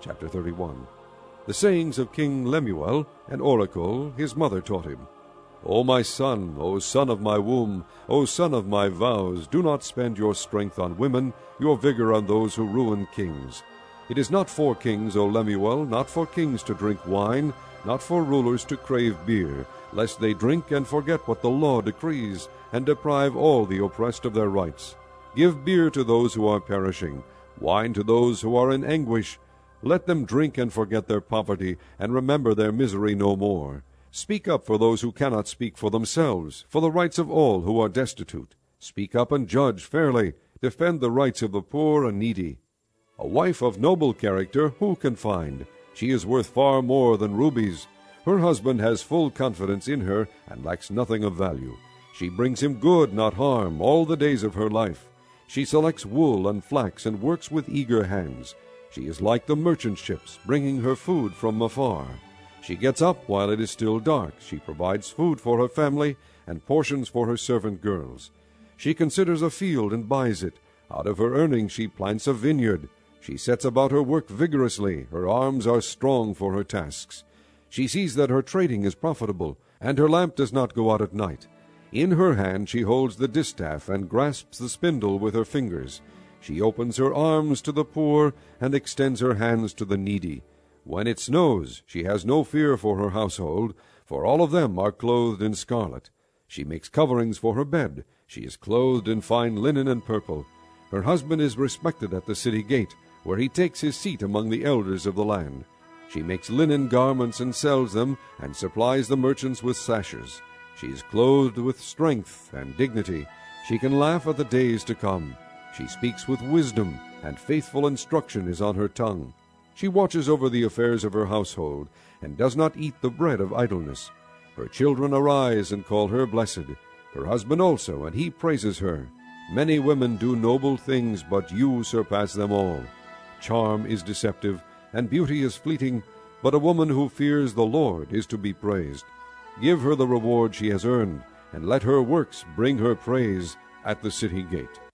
Chapter 31. The sayings of King Lemuel, an oracle his mother taught him. O my son, O son of my womb, O son of my vows, do not spend your strength on women, your vigor on those who ruin kings. It is not for kings, O Lemuel, not for kings to drink wine, not for rulers to crave beer, lest they drink and forget what the law decrees, and deprive all the oppressed of their rights. Give beer to those who are perishing, wine to those who are in anguish. Let them drink and forget their poverty, and remember their misery no more. Speak up for those who cannot speak for themselves, for the rights of all who are destitute. Speak up and judge fairly. Defend the rights of the poor and needy. A wife of noble character who can find? She is worth far more than rubies. Her husband has full confidence in her and lacks nothing of value. She brings him good, not harm, all the days of her life. She selects wool and flax and works with eager hands. She is like the merchant ships, bringing her food from afar. She gets up while it is still dark. She provides food for her family and portions for her servant girls. She considers a field and buys it. Out of her earnings she plants a vineyard. She sets about her work vigorously. Her arms are strong for her tasks. She sees that her trading is profitable, and her lamp does not go out at night. In her hand she holds the distaff and grasps the spindle with her fingers. She opens her arms to the poor and extends her hands to the needy. When it snows, she has no fear for her household, for all of them are clothed in scarlet. She makes coverings for her bed. She is clothed in fine linen and purple. Her husband is respected at the city gate, where he takes his seat among the elders of the land. She makes linen garments and sells them, and supplies the merchants with sashes. She is clothed with strength and dignity. She can laugh at the days to come. She speaks with wisdom, and faithful instruction is on her tongue. She watches over the affairs of her household, and does not eat the bread of idleness. Her children arise and call her blessed. Her husband also, and he praises her. Many women do noble things, but you surpass them all. Charm is deceptive, and beauty is fleeting, but a woman who fears the Lord is to be praised. Give her the reward she has earned, and let her works bring her praise at the city gate.